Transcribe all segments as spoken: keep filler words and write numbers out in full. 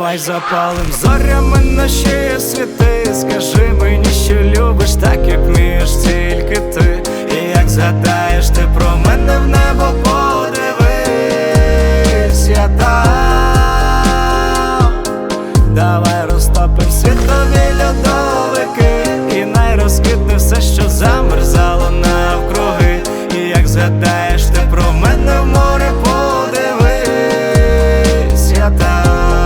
Давай запалим зорями наші світи. Скажи мені, що любиш так, як вмієш тільки ти. І як згадаєш ти про мене, в небо подивись, я там. Давай розтопим світові льодовики, і найрозквітне все, що замерзало навкруги. І як згадаєш ти про мене, в море подивись, я там.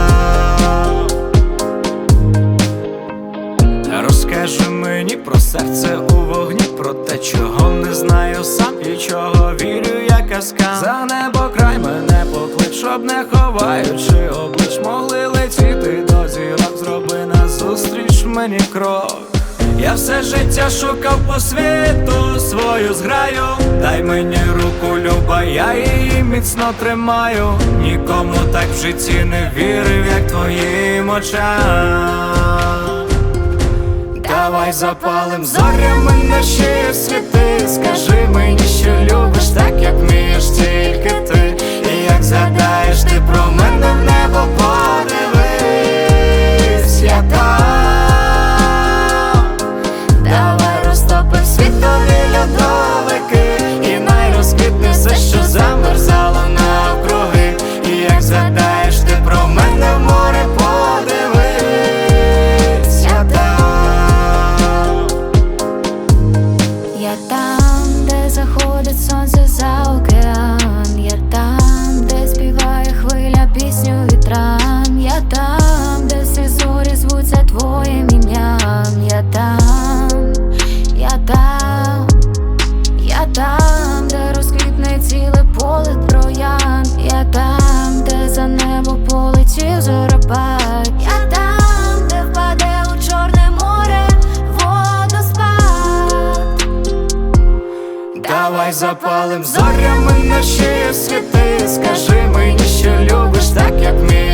Розкажи мені про серце у вогні, про те, чого не знаю сам і чого вірю, я казкам. За небо край мене поклич, щоб не ховаючи облич могли летіти до зірок. Зроби назустріч мені крок. Я все життя шукав по світу свою зграю. Дай мені руку, люба, я її міцно тримаю. Нікому так в житті не вірив, як твоїм очам. Давай запалим зорями наші світи. Скажи мені, що любиш так, як вмієш тільки ти. І як згадаєш ти про мене, в небо подивись, я там. Давай розтопим світові льодовики, і найрозквітне все, що замерзало навкруги. І як згадаєш ти про мене, в море подивись, я там. Я там, де заходить сонце за океан. Я там, де співає хвиля пісню вітрам. Я там, де всі зорі звуться твоїм ім'ям. Я там, я там, я там, де розквітне ціле поле троянд. Я там, де за небо полетів зоропад. Я там, де впаде у Чорне море водоспад. Давай запалим зорями наші світи. Скажи мені, що любиш так, як вмієш